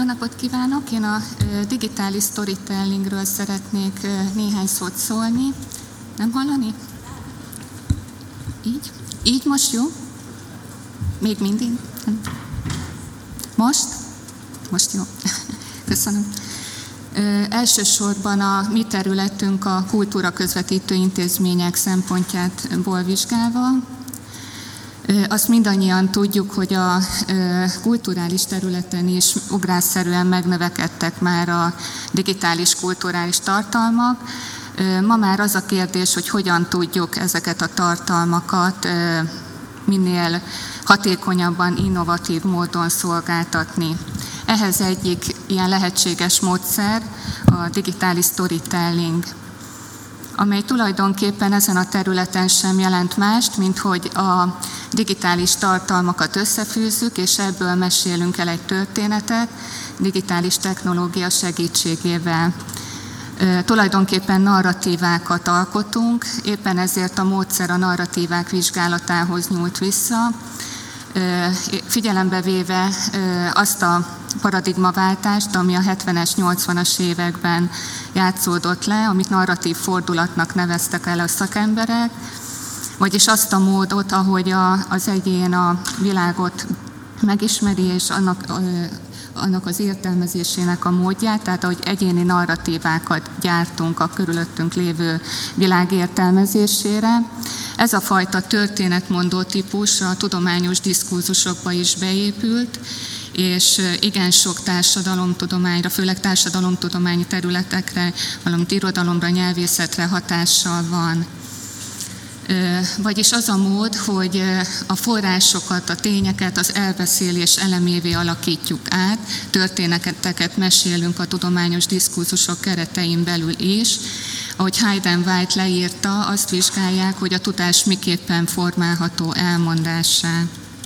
Jó napot kívánok! Én a digitális storytellingről szeretnék néhány szót szólni. Nem hallani? Így? Így most jó? Még mindig? Most? Most jó. Köszönöm. Elsősorban a mi területünk a kultúra közvetítő intézmények szempontjából vizsgálva. Azt mindannyian tudjuk, hogy a kulturális területen is ugrásszerűen megnövekedtek már a digitális kulturális tartalmak. Ma már az a kérdés, hogy hogyan tudjuk ezeket a tartalmakat minél hatékonyabban, innovatív módon szolgáltatni. Ehhez egyik ilyen lehetséges módszer a digitális storytelling, amely tulajdonképpen ezen a területen sem jelent mást, mint hogy a digitális tartalmakat összefűzzük, és ebből mesélünk el egy történetet digitális technológia segítségével. Tulajdonképpen narratívákat alkotunk, éppen ezért a módszer a narratívák vizsgálatához nyúlt vissza, figyelembe véve azt a paradigmaváltást, ami a 70-es, 80-as években játszódott le, amit narratív fordulatnak neveztek el a szakemberek, vagyis azt a módot, ahogy az egyén a világot megismeri, és annak az értelmezésének a módját, tehát ahogy egyéni narratívákat gyártunk a körülöttünk lévő világ értelmezésére. Ez a fajta történetmondó típus a tudományos diskurzusokba is beépült, és igen sok társadalomtudományra, főleg társadalomtudományi területekre, valamint irodalomra, nyelvészetre hatással van. Vagyis az a mód, hogy a forrásokat, a tényeket az elbeszélés elemévé alakítjuk át, történeteket mesélünk a tudományos diskurzusok keretein belül is. Ahogy Hayden White leírta, azt vizsgálják, hogy a tudás miképpen formálható elmondássá.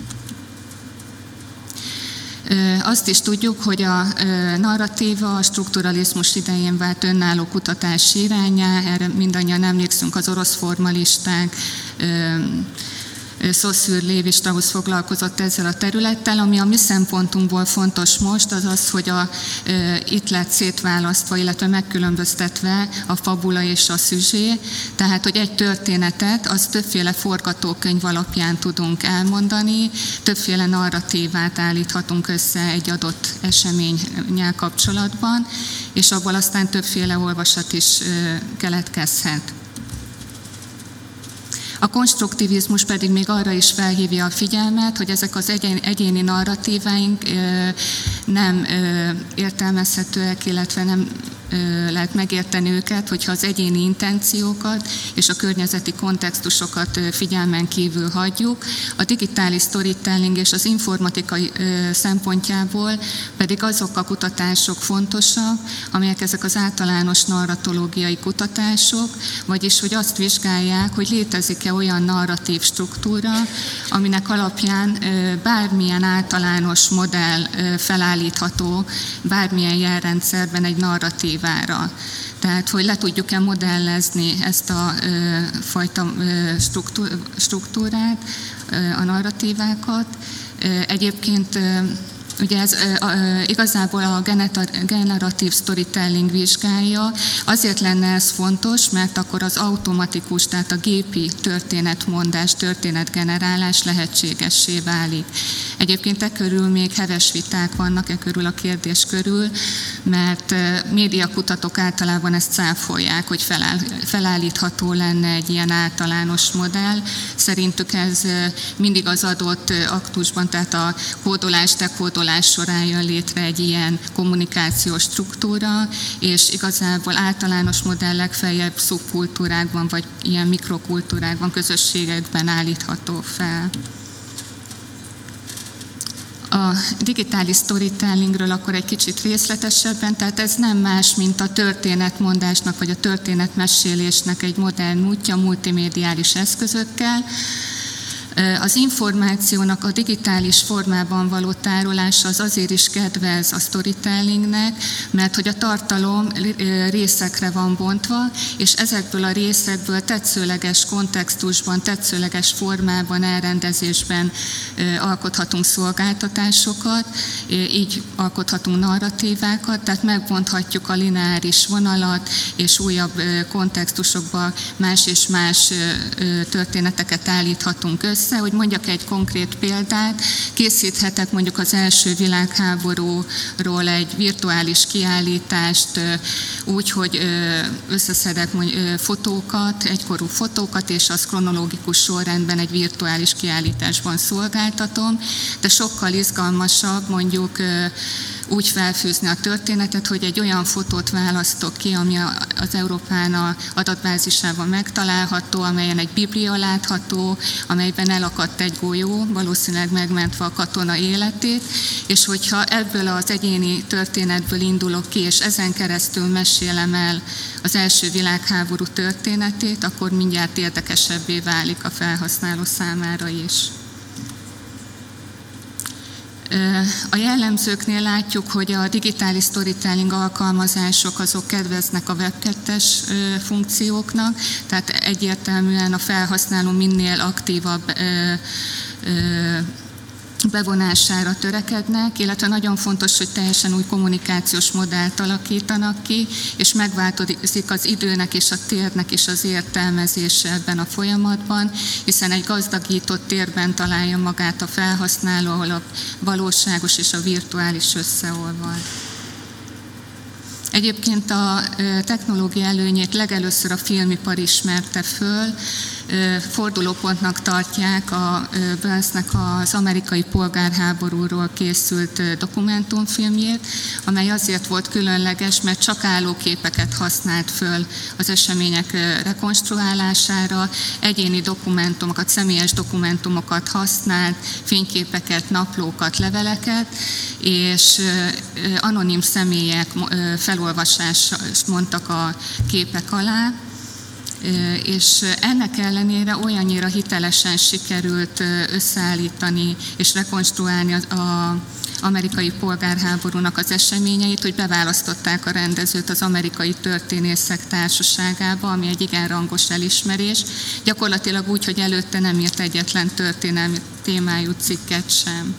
Azt is tudjuk, hogy a narratíva a strukturalizmus idején vált önálló kutatási iránnyá, erre mindannyian emlékszünk, az orosz formalisták, Saussure, Lévi-Strauss foglalkozott ezzel a területtel, ami a mi szempontunkból fontos most, az az, hogy itt lett szétválasztva, illetve megkülönböztetve a fabula és a szüzsé, tehát hogy egy történetet, az többféle forgatókönyv alapján tudunk elmondani, többféle narratívát állíthatunk össze egy adott eseménnyel kapcsolatban, és abból aztán többféle olvasat is keletkezhet. A konstruktivizmus pedig még arra is felhívja a figyelmet, hogy ezek az egyéni narratíváink nem értelmezhetőek, illetve nem lehet megérteni őket, hogyha az egyéni intenciókat és a környezeti kontextusokat figyelmen kívül hagyjuk. A digitális storytelling és az informatikai szempontjából pedig azok a kutatások fontosak, amelyek ezek az általános narratológiai kutatások, vagyis hogy azt vizsgálják, hogy létezik-e olyan narratív struktúra, aminek alapján bármilyen általános modell felállítható bármilyen jelrendszerben egy narratívára. Tehát, hogy le tudjuk-e modellezni ezt a fajta struktúrát, a narratívákat. Egyébként ugye ez igazából a generatív storytelling vizsgálja. Azért lenne ez fontos, mert akkor az automatikus, tehát a gépi történetmondás, történetgenerálás lehetségessé válik. Egyébként e körül még heves viták vannak, e körül a kérdés körül, mert médiakutatók általában ezt cáfolják, hogy felállítható lenne egy ilyen általános modell. Szerintük ez mindig az adott aktusban, tehát a kódolás, dekódolás során jön létre egy ilyen kommunikációs struktúra, és igazából általános modellek feljebb szubkultúrákban, vagy ilyen mikrokultúrákban, közösségekben állítható fel. A digitális storytellingről akkor egy kicsit részletesebben, tehát ez nem más, mint a történetmondásnak vagy a történetmesélésnek egy modern útja multimédiális eszközökkel. Az információnak a digitális formában való tárolása az azért is kedvez a storytellingnek, mert hogy a tartalom részekre van bontva, és ezekből a részekből tetszőleges kontextusban, tetszőleges formában, elrendezésben alkothatunk szolgáltatásokat, így alkothatunk narratívákat, tehát megbonthatjuk a lineáris vonalat, és újabb kontextusokba más és más történeteket állíthatunk össze. Hogy mondjak egy konkrét példát, készíthetek mondjuk az első világháborúról egy virtuális kiállítást úgy, hogy összeszedek fotókat, egykorú fotókat, és az kronológikus sorrendben egy virtuális kiállításban szolgáltatom, de sokkal izgalmasabb mondjuk úgy felfűzni a történetet, hogy egy olyan fotót választok ki, ami az Európána adatbázisában megtalálható, amelyen egy biblia látható, amelyben elakadt egy golyó, valószínűleg megmentve a katona életét, és hogyha ebből az egyéni történetből indulok ki, és ezen keresztül mesélem el az első világháború történetét, akkor mindjárt érdekesebbé válik a felhasználó számára is. A jellemzőknél látjuk, hogy a digitális storytelling alkalmazások azok kedveznek a Web2-es funkcióknak, tehát egyértelműen a felhasználó minél aktívabb bevonására törekednek, illetve nagyon fontos, hogy teljesen új kommunikációs modellt alakítanak ki, és megváltozik az időnek és a térnek is az értelmezése ebben a folyamatban, hiszen egy gazdagított térben találja magát a felhasználó, ahol a valóságos és a virtuális összeolvad. Egyébként a technológia előnyét legelőször a filmipar ismerte föl, fordulópontnak tartják a Burnsnek az amerikai polgárháborúról készült dokumentumfilmjét, amely azért volt különleges, mert csak állóképeket használt föl az események rekonstruálására, egyéni dokumentumokat, személyes dokumentumokat használt, fényképeket, naplókat, leveleket, és anonim személyek felolvasást mondtak a képek alá, és ennek ellenére olyannyira hitelesen sikerült összeállítani és rekonstruálni az amerikai polgárháborúnak az eseményeit, hogy beválasztották a rendezőt az Amerikai Történészek Társaságába, ami egy igen rangos elismerés, gyakorlatilag úgy, hogy előtte nem írt egyetlen történelmi témájú cikket sem.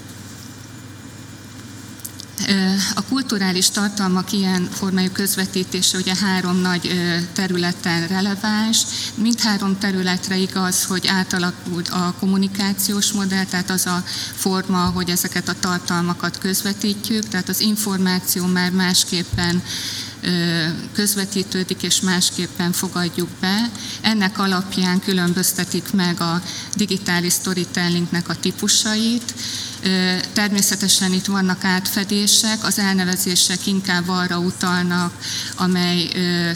A kulturális tartalmak ilyen formájú közvetítése ugye 3 nagy területen releváns. Mindhárom területre igaz, hogy átalakult a kommunikációs modell, tehát az a forma, hogy ezeket a tartalmakat közvetítjük, tehát az információ már másképpen közvetítődik és másképpen fogadjuk be. Ennek alapján különböztetik meg a digitális storytellingnek a típusait. Természetesen itt vannak átfedések, az elnevezések inkább arra utalnak, amely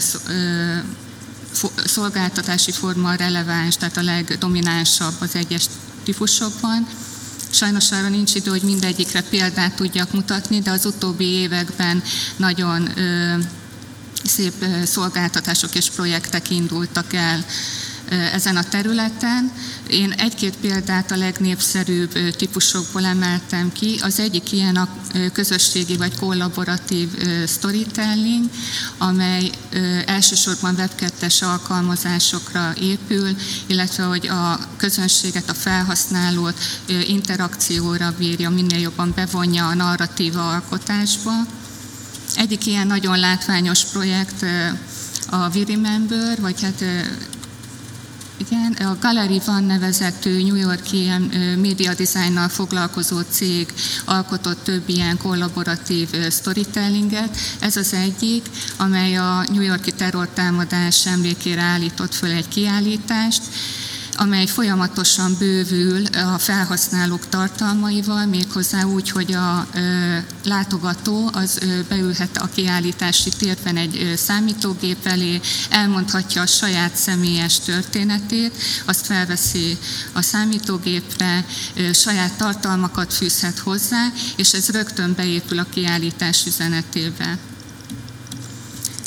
szolgáltatási forma releváns, tehát a legdominánsabb az egyes típusokban. Sajnos arra nincs idő, hogy mindegyikre példát tudjak mutatni, de az utóbbi években nagyon szép szolgáltatások és projektek indultak el ezen a területen. Én 1-2 példát a legnépszerűbb típusokból emeltem ki. Az egyik ilyen a közösségi vagy kollaboratív storytelling, amely elsősorban Web2-es alkalmazásokra épül, illetve hogy a közönséget, a felhasználót interakcióra bírja, minél jobban bevonja a narratíva alkotásba. Egyik ilyen nagyon látványos projekt a We Remember, vagy hát igen, a Gallery One nevezetű New York-i média designnal foglalkozó cég alkotott több ilyen kollaboratív storytellinget. Ez az egyik, amely a New York-i terrortámadás emlékére állított föl egy kiállítást, amely folyamatosan bővül a felhasználók tartalmaival, méghozzá úgy, hogy a látogató az beülhet a kiállítási térben egy számítógép elé, elmondhatja a saját személyes történetét, azt felveszi a számítógépre, saját tartalmakat fűzhet hozzá, és ez rögtön beépül a kiállítás üzenetébe.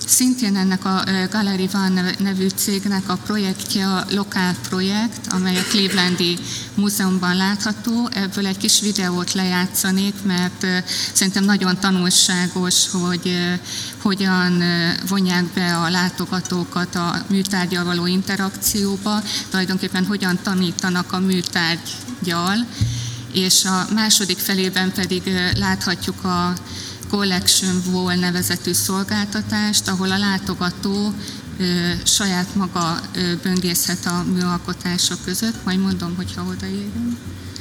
Szintén ennek a Gallery One nevű cégnek a projektje a Lokál projekt, amely a Clevelandi Múzeumban látható. Ebből egy kis videót lejátszanék, mert szerintem nagyon tanulságos, hogy hogyan vonják be a látogatókat a műtárggyal való interakcióba, tulajdonképpen hogyan tanítanak a műtárggyal, és a második felében pedig láthatjuk a Collection Wall nevezetű szolgáltatást, ahol a látogató saját maga böngészhet a műalkotások között. Majd mondom, hogyha odaérünk.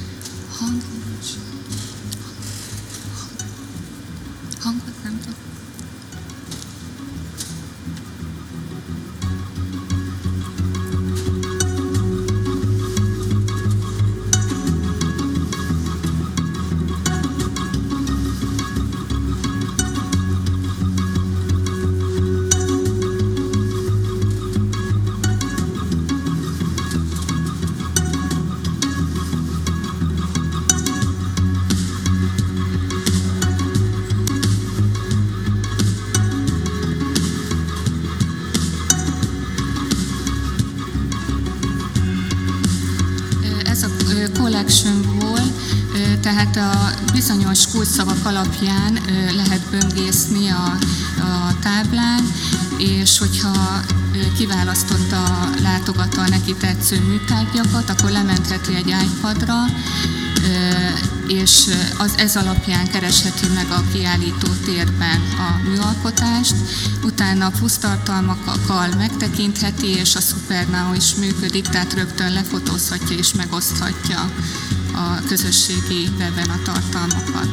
Hangot nem tudom. Collection Wall, tehát a bizonyos kulcsszavak alapján lehet böngészni a táblán, és hogyha kiválasztotta a látogató a neki tetsző műtárgyakat, akkor lementheti egy iPadra, és ez alapján keresheti meg a kiállító térben a műalkotást, utána plusz tartalmakkal megtekintheti, és a SuperNow is működik, tehát rögtön lefotózhatja és megoszthatja a közösségi weben a tartalmakat.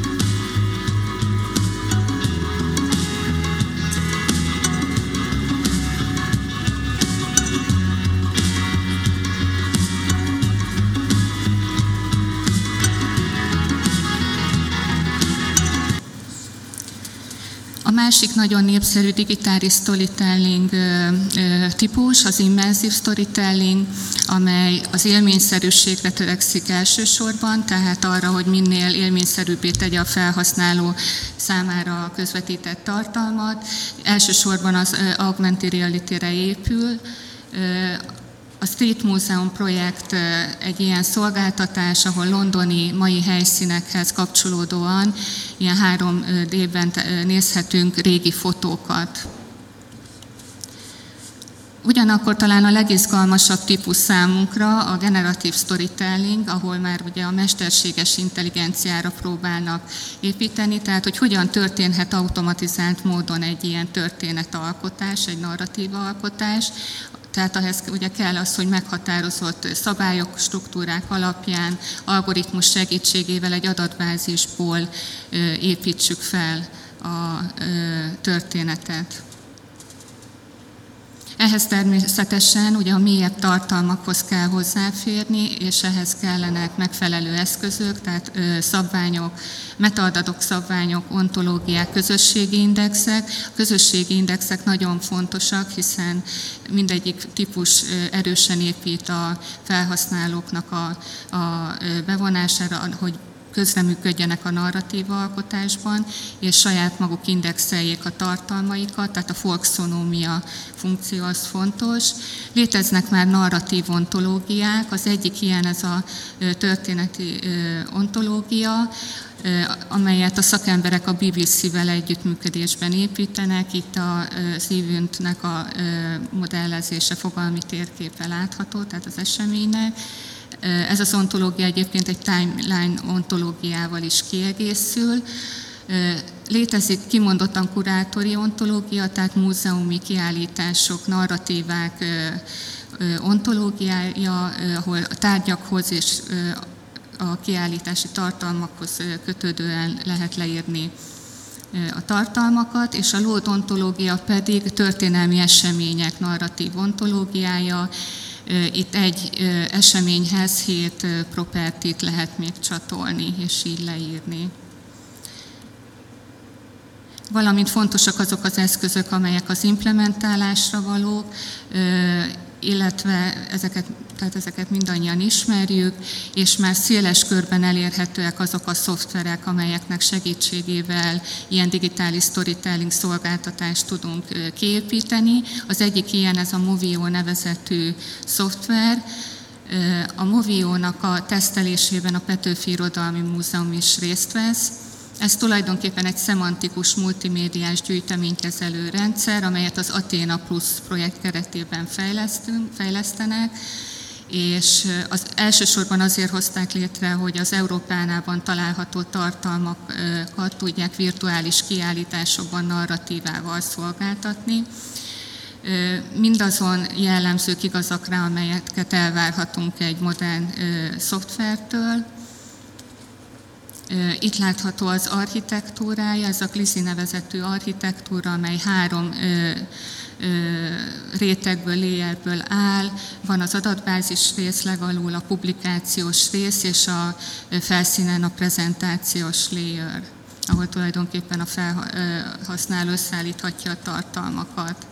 A másik nagyon népszerű digitális storytelling típus, az immersive storytelling, amely az élményszerűségre törekszik elsősorban, tehát arra, hogy minél élményszerűbbé tegye a felhasználó számára közvetített tartalmat. Elsősorban az augmented reality-re épül. A Street Museum projekt egy ilyen szolgáltatás, ahol londoni mai helyszínekhez kapcsolódóan ilyen 3D-ben nézhetünk régi fotókat. Ugyanakkor talán a legizgalmasabb típus számunkra a generatív storytelling, ahol már ugye a mesterséges intelligenciára próbálnak építeni, tehát hogy hogyan történhet automatizált módon egy ilyen történetalkotás, egy narratív alkotás. Tehát ehhez ugye kell az, hogy meghatározott szabályok, struktúrák alapján, algoritmus segítségével egy adatbázisból építsük fel a történetet. Ehhez természetesen ugye a mélyebb tartalmakhoz kell hozzáférni, és ehhez kellenek megfelelő eszközök, tehát szabványok, metaadatok szabványok, ontológiák, közösségi indexek. A közösségi indexek nagyon fontosak, hiszen mindegyik típus erősen épít a felhasználóknak a bevonására, hogy közreműködjenek a narratíva alkotásban, és saját maguk indexeljék a tartalmaikat, tehát a folkszonómia funkció az fontos. Léteznek már narratív ontológiák, az egyik ilyen ez a történeti ontológia, amelyet a szakemberek a BBC-vel együttműködésben építenek. Itt az eventnek a modellezése, fogalmi térképe látható, tehát az eseménynek. Ez az ontológia egyébként egy timeline ontológiával is kiegészül. Létezik kimondottan kurátori ontológia, tehát múzeumi kiállítások, narratívák ontológiája, ahol a tárgyakhoz és a kiállítási tartalmakhoz kötődően lehet leírni a tartalmakat, és a LOD ontológia pedig történelmi események narratív ontológiája. Itt egy eseményhez 7 propertit lehet még csatolni, és így leírni. Valamint fontosak azok az eszközök, amelyek az implementálásra valók. illetve ezeket mindannyian ismerjük, és már széles körben elérhetőek azok a szoftverek, amelyeknek segítségével ilyen digitális storytelling szolgáltatást tudunk kiépíteni. Az egyik ilyen ez a Movio nevezetű szoftver. A Movio-nak a tesztelésében a Petőfi Irodalmi Múzeum is részt vesz. Ez tulajdonképpen egy szemantikus multimédiás gyűjteménykezelő rendszer, amelyet az Athena Plus projekt keretében fejlesztenek, és elsősorban azért hozták létre, hogy az Európánában található tartalmakat tudják virtuális kiállításokban narratívával szolgáltatni. Mindazon jellemző igazakra, amelyeket elvárhatunk egy modern szoftvertől. Itt látható az architektúrája, ez a Glizi nevezetű architektúra, amely 3 rétegből, layerből áll. Van az adatbázis rész legalul, a publikációs rész, és a felszínen a prezentációs layer, ahol tulajdonképpen a felhasználó összeállíthatja a tartalmakat.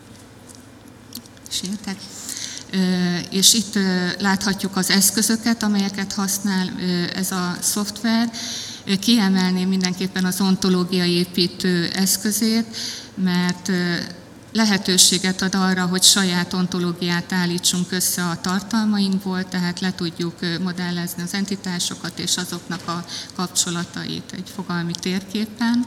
És itt láthatjuk az eszközöket, amelyeket használ ez a szoftver. Kiemelném mindenképpen az ontológiai építő eszközét, mert lehetőséget ad arra, hogy saját ontológiát állítsunk össze a tartalmainkból, tehát le tudjuk modellezni az entitásokat és azoknak a kapcsolatait egy fogalmi térképen.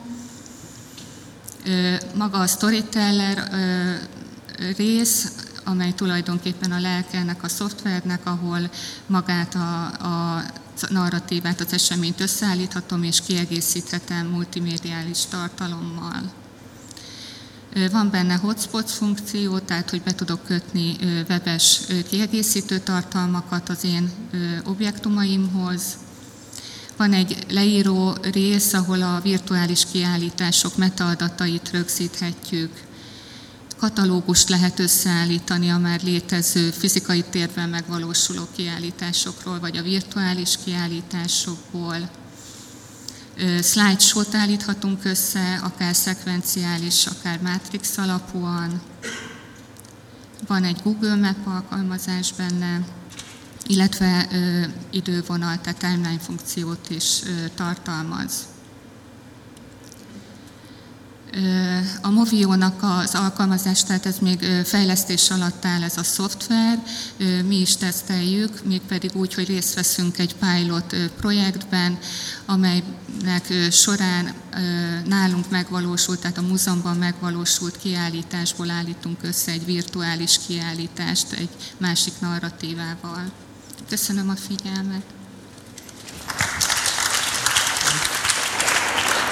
Maga a storyteller rész, amely tulajdonképpen a lelke ennek a szoftvernek, ahol magát a narratívát, az eseményt összeállíthatom és kiegészíthetem multimédiális tartalommal. Van benne hotspot funkció, tehát hogy be tudok kötni webes kiegészítő tartalmakat az én objektumaimhoz. Van egy leíró rész, ahol a virtuális kiállítások metaadatait rögzíthetjük. Katalógust lehet összeállítani a már létező fizikai térben megvalósuló kiállításokról, vagy a virtuális kiállításokból. Slideshow-t állíthatunk össze, akár szekvenciális, akár mátrix alapúan. Van egy Google Map alkalmazás benne, illetve idővonal, tehát timeline funkciót is tartalmaz. A Movio-nak az alkalmazás, tehát ez még fejlesztés alatt áll ez a szoftver, mi is teszteljük, mégpedig úgy, hogy részt veszünk egy pilot projektben, amelynek során nálunk megvalósult, tehát a múzeumban megvalósult kiállításból állítunk össze egy virtuális kiállítást egy másik narratívával. Köszönöm a figyelmet!